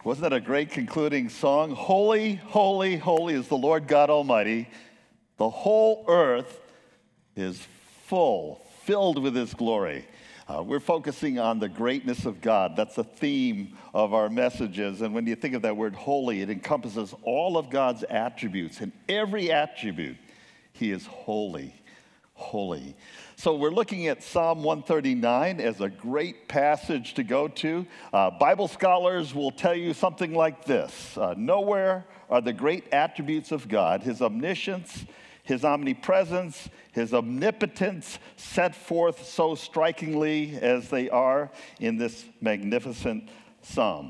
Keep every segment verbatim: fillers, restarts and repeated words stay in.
Wasn't that a great concluding song? Holy, holy, holy is the Lord God Almighty. The whole earth is full, filled with His glory. Uh, we're focusing on the greatness of God. That's the theme of our messages. And when you think of that word holy, it encompasses all of God's attributes. And every attribute, He is holy, holy. So we're looking at Psalm one thirty-nine as a great passage to go to. Uh, Bible scholars will tell you something like this. Uh, Nowhere are the great attributes of God, His omniscience, His omnipresence, His omnipotence set forth so strikingly as they are in this magnificent psalm.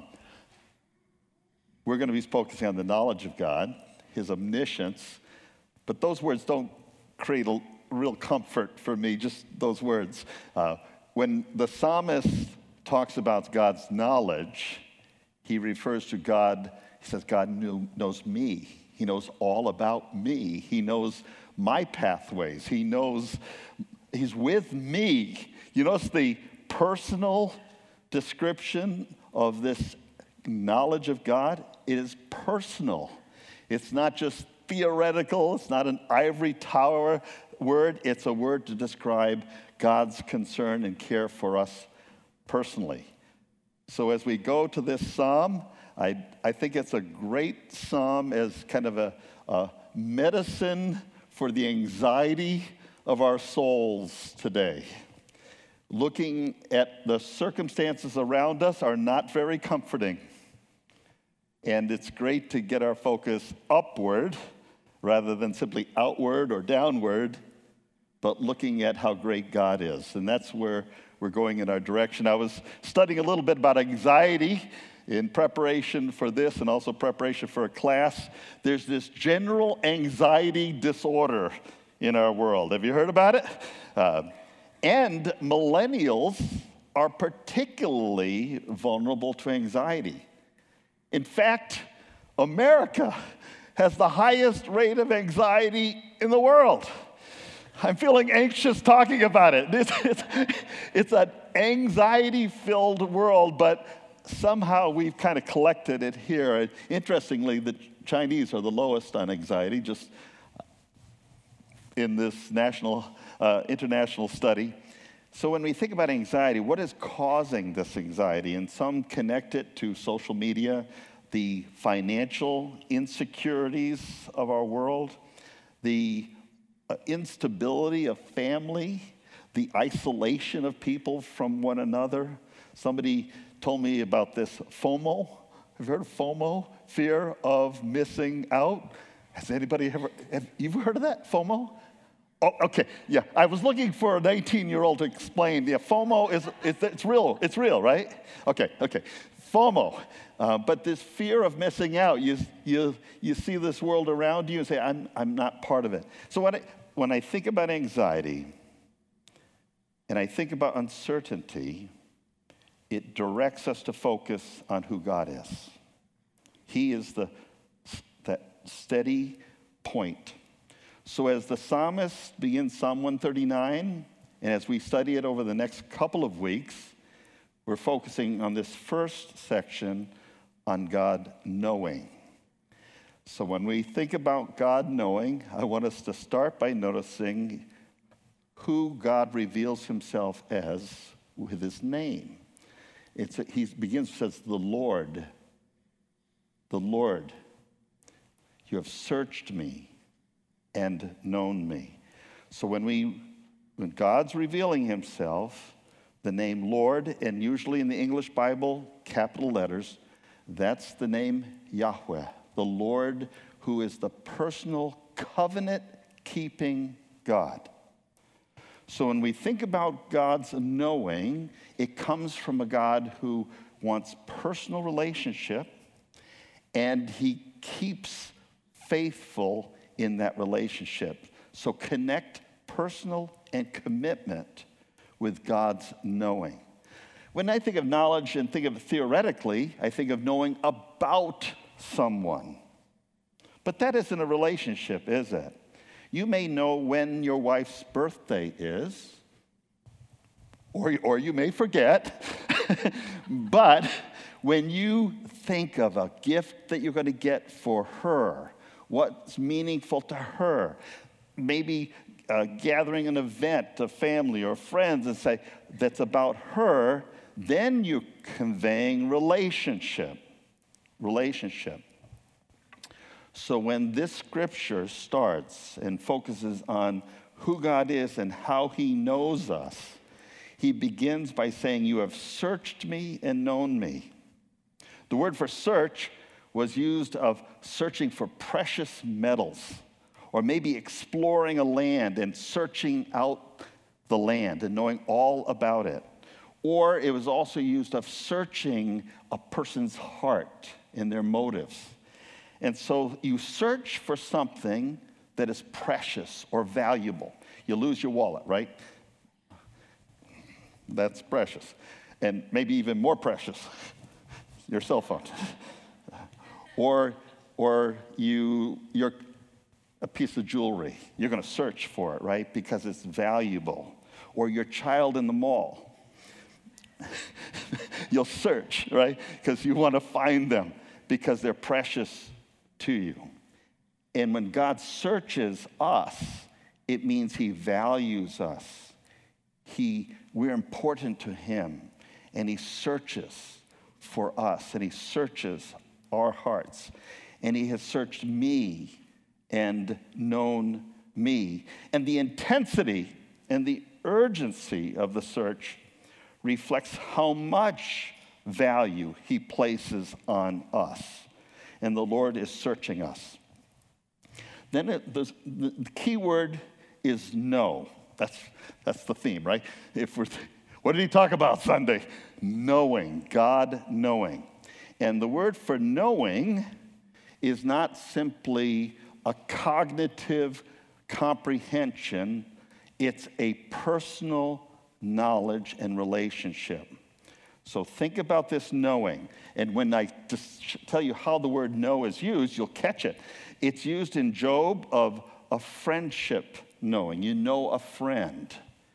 We're going to be focusing on the knowledge of God, His omniscience, but those words don't create a real comfort for me, just those words. Uh, when the psalmist talks about God's knowledge, he refers to God, he says, God knew, knows me. He knows all about me. He knows my pathways. He knows, He's with me. You notice the personal description of this knowledge of God? It is personal. It's not just theoretical. It's not an ivory tower word. It's a word to describe God's concern and care for us personally. So as we go to this psalm, I, I think it's a great psalm as kind of a, a medicine for the anxiety of our souls today. Looking at the circumstances around us are not very comforting. And it's great to get our focus upward rather than simply outward or downward, but looking at how great God is. And that's where we're going in our direction. I was studying a little bit about anxiety in preparation for this and also preparation for a class. There's this general anxiety disorder in our world. Have you heard about it? Uh, and millennials are particularly vulnerable to anxiety. In fact, America has the highest rate of anxiety in the world. I'm feeling anxious talking about it. It's, it's, it's an anxiety-filled world, but somehow we've kind of collected it here. Interestingly, the Chinese are the lowest on anxiety, just in this national, uh, international study. So when we think about anxiety, what is causing this anxiety? And some connect it to social media, the financial insecurities of our world, the uh, instability of family, the isolation of people from one another. Somebody told me about this FOMO. Have you heard of FOMO? Fear of missing out. Has anybody ever, have you heard of that, FOMO? Oh, okay, yeah. I was looking for a nineteen-year-old to explain. Yeah, FOMO is, it's, it's real. It's real, right? Okay, okay. FOMO. Uh, but this fear of missing out, you, you, you see this world around you and say, I'm, I'm not part of it. So when I, when I think about anxiety and I think about uncertainty, it directs us to focus on who God is. He is the that steady point. So as the psalmist begins Psalm one thirty-nine, and as we study it over the next couple of weeks, we're focusing on this first section on God knowing. So when we think about God knowing, I want us to start by noticing who God reveals Himself as with His name. It's, he begins, says, the Lord, the Lord, you have searched me and known me. So when we, when God's revealing Himself, the name Lord, and usually in the English Bible, capital letters, that's the name Yahweh, the Lord who is the personal covenant-keeping God. So when we think about God's knowing, it comes from a God who wants personal relationship, and He keeps faithful in that relationship. So connect personal and commitment with God's knowing. When I think of knowledge and think of it theoretically, I think of knowing about someone. But that isn't a relationship, is it? You may know when your wife's birthday is, or, or you may forget, but When you think of a gift that you're going to get for her, what's meaningful to her, maybe uh, gathering an event, a family or friends, and say, that's about her, then you're conveying relationship. Relationship. So when this scripture starts and focuses on who God is and how he knows us, he begins by saying, you have searched me and known me. The word for search was used of searching for precious metals, or maybe exploring a land and searching out the land and knowing all about it. Or it was also used of searching a person's heart and their motives. And so you search for something that is precious or valuable. You lose your wallet, right? That's precious. And maybe even more precious, your cell phone. or or you, you're a piece of jewelry. You're going to search for it, right? Because it's valuable. Or your child in the mall. You'll search, right? Because you want to find them because they're precious to you. And when God searches us, it means he values us. He, we're important to him, and he searches for us, and he searches our hearts. And he has searched me and known me. And the intensity and the urgency of the search reflects how much value he places on us. And the Lord is searching us. Then it, the, the key word is know. That's, that's the theme, right? If we're, what did he talk about Sunday? Knowing, God knowing. And the word for knowing is not simply a cognitive comprehension. It's a personal knowledge and relationship. So think about this knowing. And when I just tell you how the word know is used, you'll catch it. It's used in Job of a friendship knowing. You know a friend.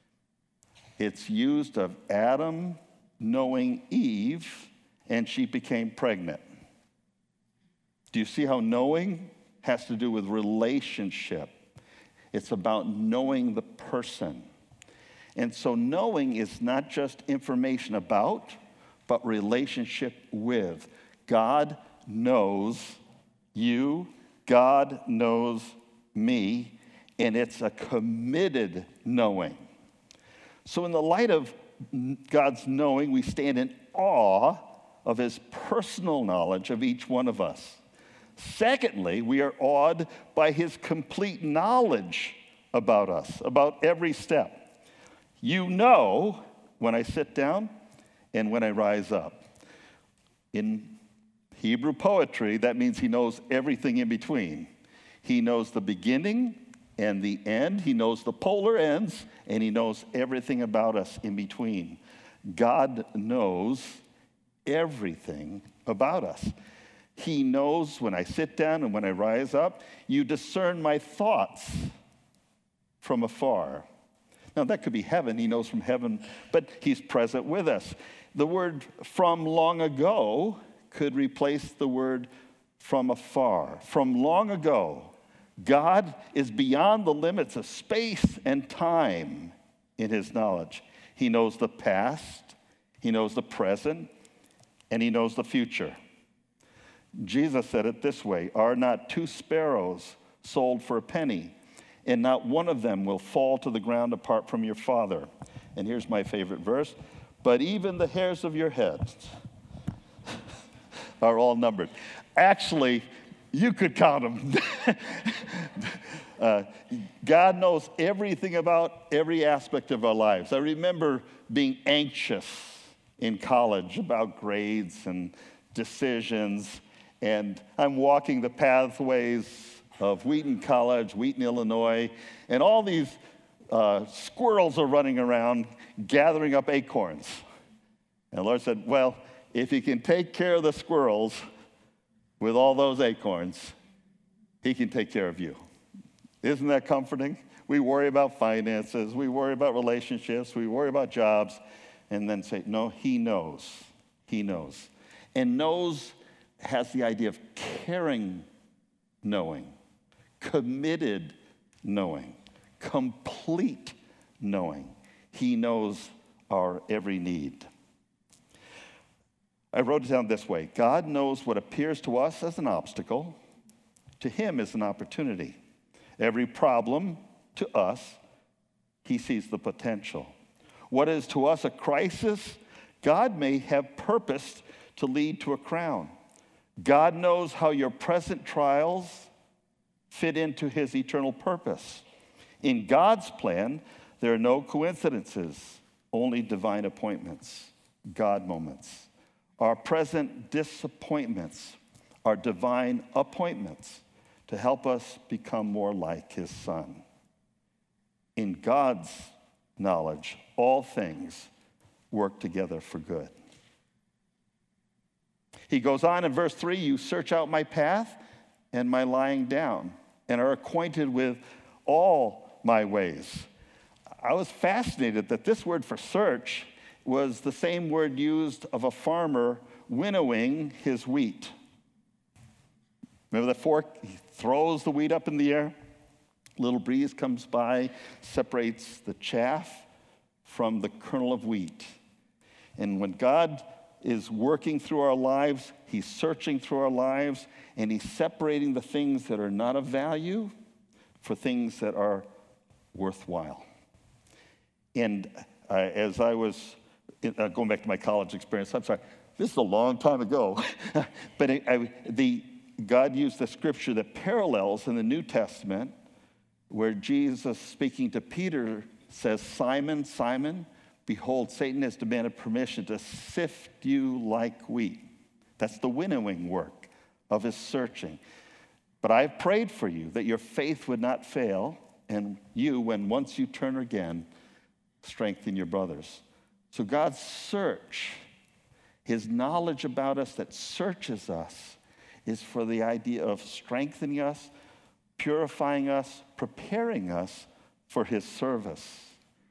It's used of Adam knowing Eve, and she became pregnant. Do you see how knowing has to do with relationship? It's about knowing the person. And so knowing is not just information about, but relationship with. God knows you. God knows me. And it's a committed knowing. So in the light of God's knowing, we stand in awe of his personal knowledge of each one of us. Secondly, we are awed by his complete knowledge about us, about every step. You know when I sit down and when I rise up. In Hebrew poetry, that means he knows everything in between. He knows the beginning and the end. He knows the polar ends, and he knows everything about us in between. God knows everything about us. He knows when I sit down and when I rise up. You discern my thoughts from afar. Now, that could be heaven. He knows from heaven, but he's present with us. The word from long ago could replace the word from afar. From long ago, God is beyond the limits of space and time in his knowledge. He knows the past, he knows the present, and he knows the future. Jesus said it this way, "Are not two sparrows sold for a penny? And not one of them will fall to the ground apart from your Father." And here's my favorite verse. "But even the hairs of your head are all numbered." Actually, you could count them. uh, God knows everything about every aspect of our lives. I remember being anxious in college about grades and decisions. And I'm walking the pathways of Wheaton College, Wheaton, Illinois, and all these uh, squirrels are running around gathering up acorns. And the Lord said, well, if he can take care of the squirrels with all those acorns, he can take care of you. Isn't that comforting? We worry about finances, we worry about relationships, we worry about jobs, and then say, no, he knows, he knows. And knows has the idea of caring knowing, committed knowing, complete knowing. He knows our every need. I wrote it down this way. God knows what appears to us as an obstacle, to him is an opportunity. Every problem to us, he sees the potential. What is to us a crisis, God may have purposed to lead to a crown. God knows how your present trials fit into his eternal purpose. In God's plan, there are no coincidences, only divine appointments, God moments. Our present disappointments are divine appointments to help us become more like his Son. In God's knowledge, all things work together for good. He goes on in verse three, you search out my path and my lying down, and are acquainted with all my ways. I was fascinated that this word for search was the same word used of a farmer winnowing his wheat. Remember the fork? He throws the wheat up in the air. Little breeze comes by, separates the chaff from the kernel of wheat. And when God is working through our lives, he's searching through our lives, and he's separating the things that are not of value for things that are worthwhile. And uh, as I was uh, going back to my college experience, I'm sorry, this is a long time ago, but I, I, the, God used the scripture that parallels in the New Testament where Jesus, speaking to Peter, says, Simon, Simon, behold, Satan has demanded permission to sift you like wheat. That's the winnowing work of his searching. But I've prayed for you that your faith would not fail, and you, when once you turn again, strengthen your brothers. So God's search, his knowledge about us that searches us, is for the idea of strengthening us, purifying us, preparing us for his service.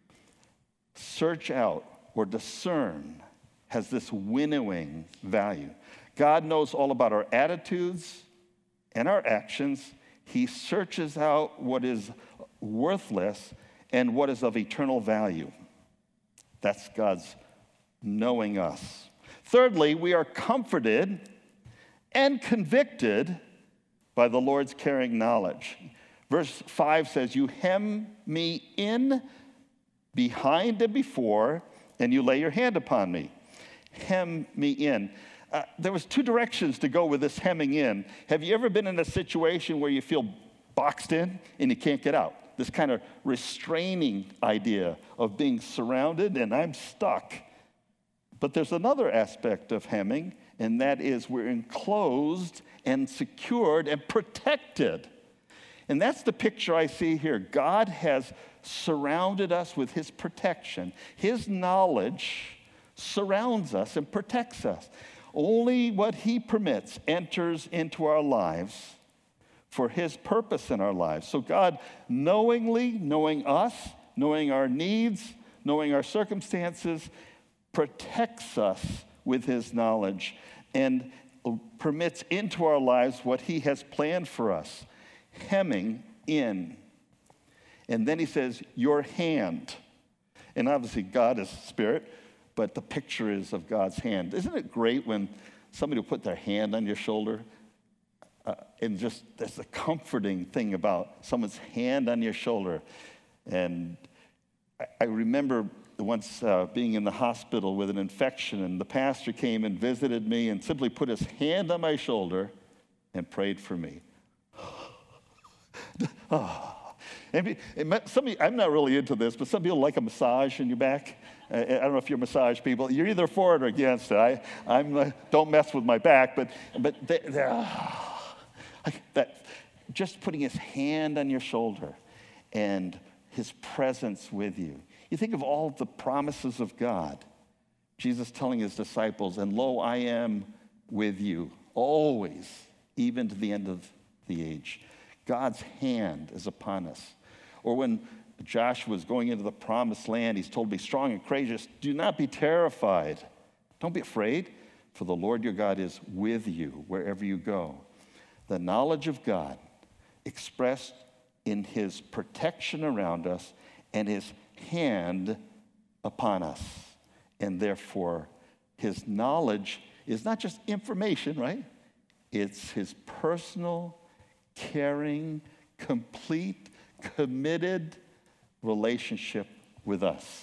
Search out or discern has this winnowing value. God knows all about our attitudes and our actions. He searches out what is worthless and what is of eternal value. That's God's knowing us. Thirdly, we are comforted and convicted by the Lord's caring knowledge. Verse five says, you hem me in behind and before, and you lay your hand upon me. Hem me in. Uh, there was two directions to go with this hemming in. Have you ever been in a situation where you feel boxed in and you can't get out? This kind of restraining idea of being surrounded and I'm stuck. But there's another aspect of hemming, and that is we're enclosed and secured and protected. And that's the picture I see here. God has surrounded us with his protection. His knowledge surrounds us and protects us. Only what he permits enters into our lives for his purpose in our lives. So God, knowingly, knowing us, knowing our needs, knowing our circumstances, protects us with his knowledge and permits into our lives what he has planned for us, hemming in. And then he says, your hand. And obviously God is spirit, but the picture is of God's hand. Isn't it great when somebody will put their hand on your shoulder? Uh, and just there's a comforting thing about someone's hand on your shoulder. And I, I remember once uh, being in the hospital with an infection, and the pastor came and visited me and simply put his hand on my shoulder and prayed for me. Oh. And some of you, I'm not really into this, but some people like a massage in your back. I don't know if you're massage people. You're either for it or against it. I I'm, uh, don't mess with my back, but but they, oh, that just putting his hand on your shoulder and his presence with you. You think of all the promises of God. Jesus telling his disciples, and lo, I am with you always, even to the end of the age. God's hand is upon us. Or when Joshua was going into the promised land, he's told, be strong and courageous. Do not be terrified. Don't be afraid, for the Lord your God is with you wherever you go. The knowledge of God expressed in his protection around us and his hand upon us. And therefore, his knowledge is not just information, right? It's his personal, caring, complete, committed relationship with us.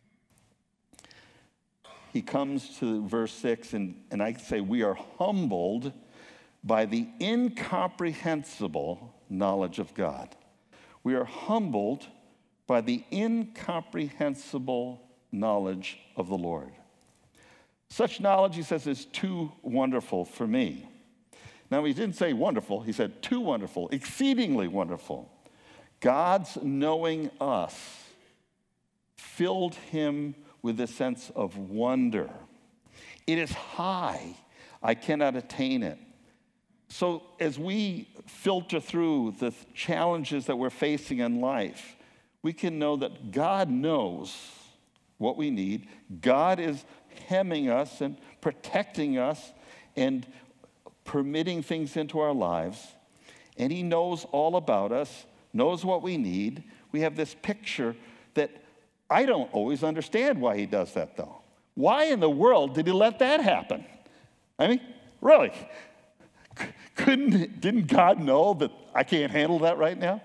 He comes to verse six, and, and I say, we are humbled by the incomprehensible knowledge of God. We are humbled by the incomprehensible knowledge of the Lord. Such knowledge, he says, is too wonderful for me. Now, he didn't say wonderful. He said too wonderful, exceedingly wonderful. God's knowing us filled him with a sense of wonder. It is high. I cannot attain it. So as we filter through the challenges that we're facing in life, we can know that God knows what we need. God is hemming us and protecting us and permitting things into our lives. And he knows all about us, knows what we need. We have this picture that I don't always understand why he does that, though. Why in the world did he let that happen? I mean, really? Couldn't, didn't God know that I can't handle that right now?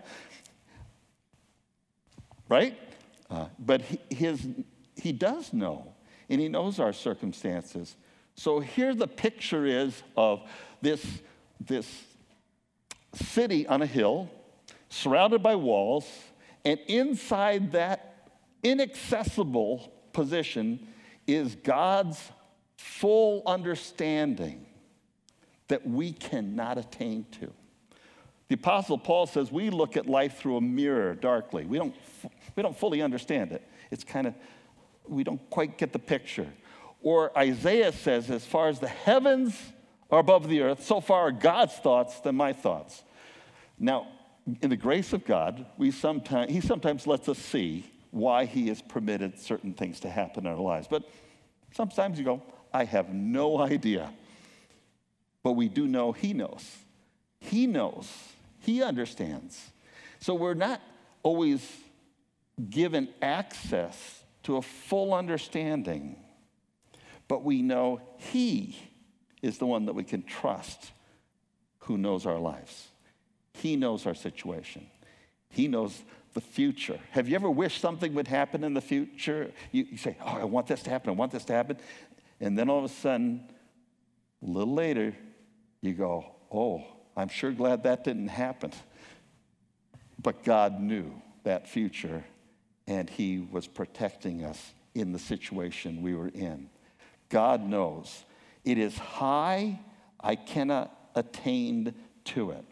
Right? Uh, but he, his, he does know, and he knows our circumstances. So here the picture is of this, this city on a hill, surrounded by walls, and inside that inaccessible position is God's full understanding that we cannot attain to. The Apostle Paul says we look at life through a mirror darkly. We don't, we don't fully understand it. It's kind of, we don't quite get the picture. Or Isaiah says, as far as the heavens are above the earth, so far are God's thoughts than my thoughts. Now, in the grace of God, we sometimes, he sometimes lets us see why he has permitted certain things to happen in our lives. But sometimes you go, I have no idea. But we do know he knows. He knows. He understands. So we're not always given access to a full understanding, but we know he is the one that we can trust who knows our lives. He knows our situation. He knows the future. Have you ever wished something would happen in the future? You, you say, oh, I want this to happen, I want this to happen. And then all of a sudden, a little later, you go, oh, I'm sure glad that didn't happen. But God knew that future, and he was protecting us in the situation we were in. God knows. It is high, I cannot attain to it.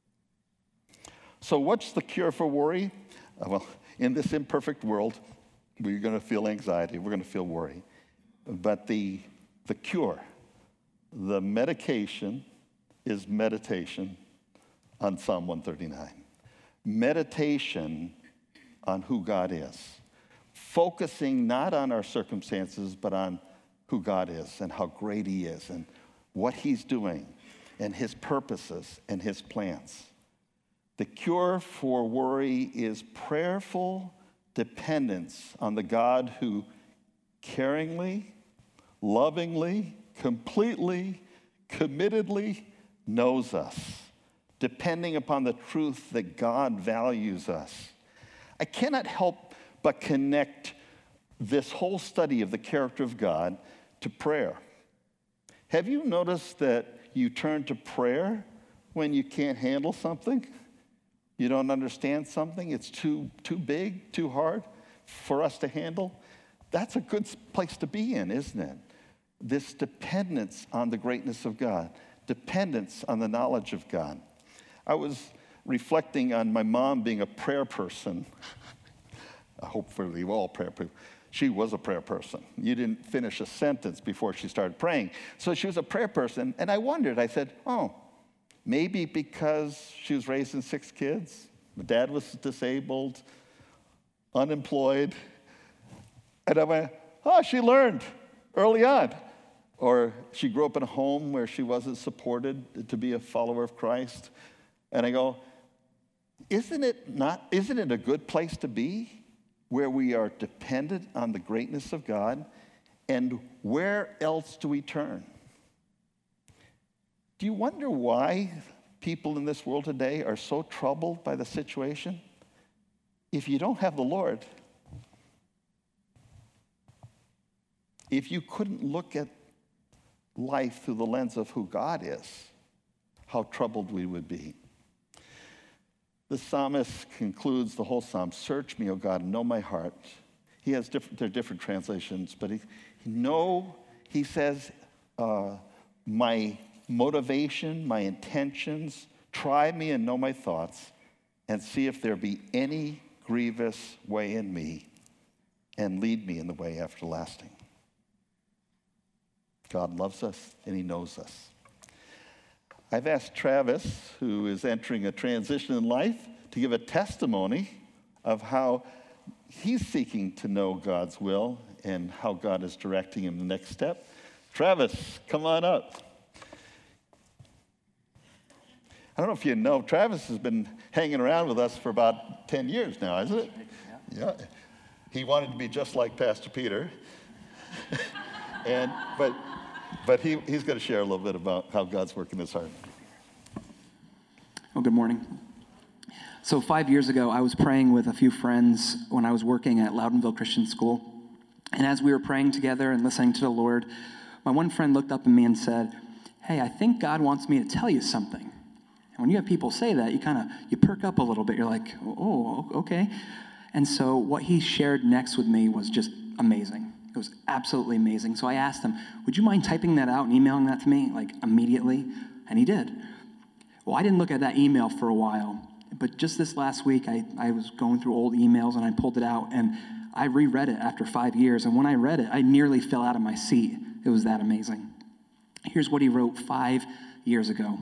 So what's the cure for worry? Uh, well, in this imperfect world, we're going to feel anxiety, we're going to feel worry. But the, the cure, the medication is meditation on Psalm one thirty-nine. Meditation on who God is. Focusing not on our circumstances, but on who God is and how great he is and what he's doing and his purposes and his plans. The cure for worry is prayerful dependence on the God who caringly, lovingly, completely, committedly knows us, depending upon the truth that God values us. I cannot help but connect this whole study of the character of God to prayer. Have you noticed that you turn to prayer when you can't handle something? You don't understand something? It's too, too big, too hard for us to handle? That's a good place to be in, isn't it? This dependence on the greatness of God, dependence on the knowledge of God. I was reflecting on my mom being a prayer person. Hopefully we're all prayer people. She was a prayer person. You didn't finish a sentence before she started praying. So she was a prayer person, and I wondered, I said, oh, maybe because she was raising six kids, my dad was disabled, unemployed, and I went, oh, she learned early on. or she grew up in a home where she wasn't supported to be a follower of Christ. And I go, isn't it not, isn't it a good place to be where we are dependent on the greatness of God? And where else do we turn? Do you wonder why people in this world today are so troubled by the situation? If you don't have the Lord, if you couldn't look at life through the lens of who God is, how troubled we would be. The psalmist concludes the whole psalm, search me, O God, and know my heart. He has different, there are different translations, but he, he know, he says, uh, my motivation, my intentions, try me and know my thoughts, and see if there be any grievous way in me, and lead me in the way everlasting. God loves us, and he knows us. I've asked Travis, who is entering a transition in life, to give a testimony of how he's seeking to know God's will and how God is directing him the next step. Travis, come on up. I don't know if you know, Travis has been hanging around with us for about ten years now, isn't it? Yeah. Yeah. He wanted to be just like Pastor Peter. and but but he, he's going to share a little bit about how God's working his heart. Well, good morning. So five years ago, I was praying with a few friends when I was working at Loudonville Christian School. And as we were praying together and listening to the Lord, my one friend looked up at me and said, hey, I think God wants me to tell you something. And when you have people say that, you kind of, you perk up a little bit. You're like, oh, okay. And so what he shared next with me was just amazing. It was absolutely amazing. So I asked him, would you mind typing that out and emailing that to me, like, immediately? And he did. Well, I didn't look at that email for a while, but just this last week, I, I was going through old emails, and I pulled it out, and I reread it after five years, and when I read it, I nearly fell out of my seat. It was that amazing. Here's what he wrote five years ago.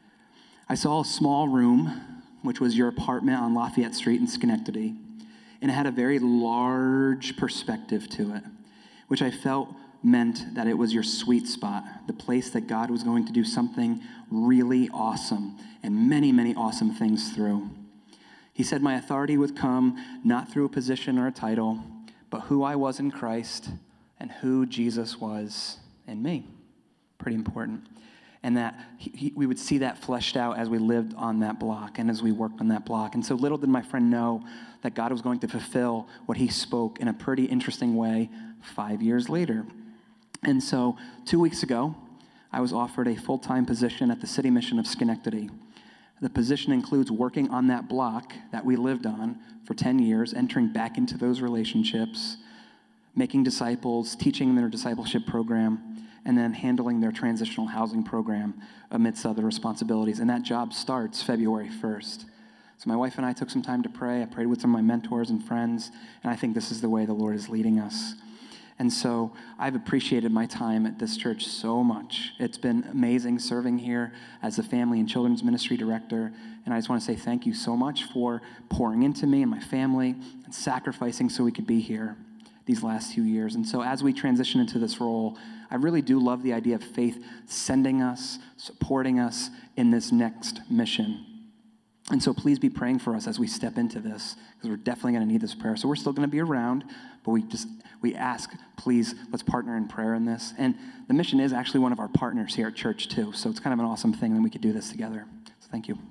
I saw a small room, which was your apartment on Lafayette Street in Schenectady, and it had a very large perspective to it, which I felt meant that it was your sweet spot, the place that God was going to do something really awesome and many, many awesome things through. He said my authority would come not through a position or a title, but who I was in Christ and who Jesus was in me. Pretty important. And that he, he, we would see that fleshed out as we lived on that block and as we worked on that block. And so little did my friend know that God was going to fulfill what he spoke in a pretty interesting way five years later. And so two weeks ago, I was offered a full-time position at the City Mission of Schenectady. The position includes working on that block that we lived on for ten years, entering back into those relationships, making disciples, teaching their discipleship program, and then handling their transitional housing program amidst other responsibilities. And that job starts February first. So my wife and I took some time to pray. I prayed with some of my mentors and friends, and I think this is the way the Lord is leading us. And so I've appreciated my time at this church so much. It's been amazing serving here as the family and children's ministry director. And I just want to say thank you so much for pouring into me and my family and sacrificing so we could be here these last few years. And so as we transition into this role, I really do love the idea of faith sending us, supporting us in this next mission. And so please be praying for us as we step into this, because we're definitely going to need this prayer. So we're still going to be around, but we just we ask, please, let's partner in prayer in this. And the mission is actually one of our partners here at church too, so it's kind of an awesome thing that we could do this together. So thank you.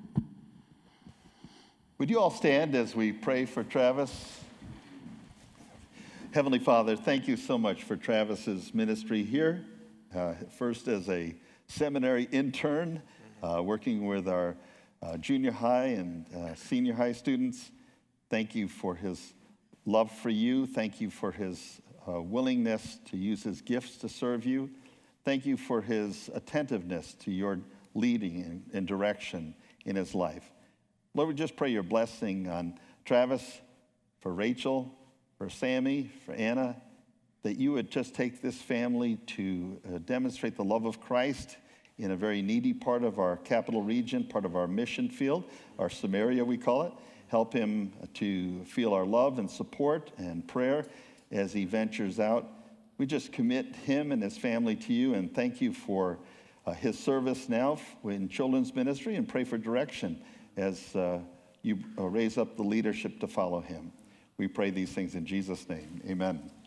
Would you all stand as we pray for Travis? Heavenly Father, thank you so much for Travis's ministry here. Uh, first as a seminary intern, uh, working with our Uh, junior high and uh, senior high students. Thank you for his love for you. Thank you for his uh, willingness to use his gifts to serve you. Thank you for his attentiveness to your leading and, and direction in his life. Lord, we just pray your blessing on Travis, for Rachel, for Sammy, for Anna, that you would just take this family to uh, demonstrate the love of Christ in a very needy part of our capital region, part of our mission field, our Samaria we call it. Help him to feel our love and support and prayer as he ventures out. We just commit him and his family to you and thank you for uh, his service now in children's ministry, and pray for direction as uh, you uh, raise up the leadership to follow him. We pray these things in Jesus' name. Amen.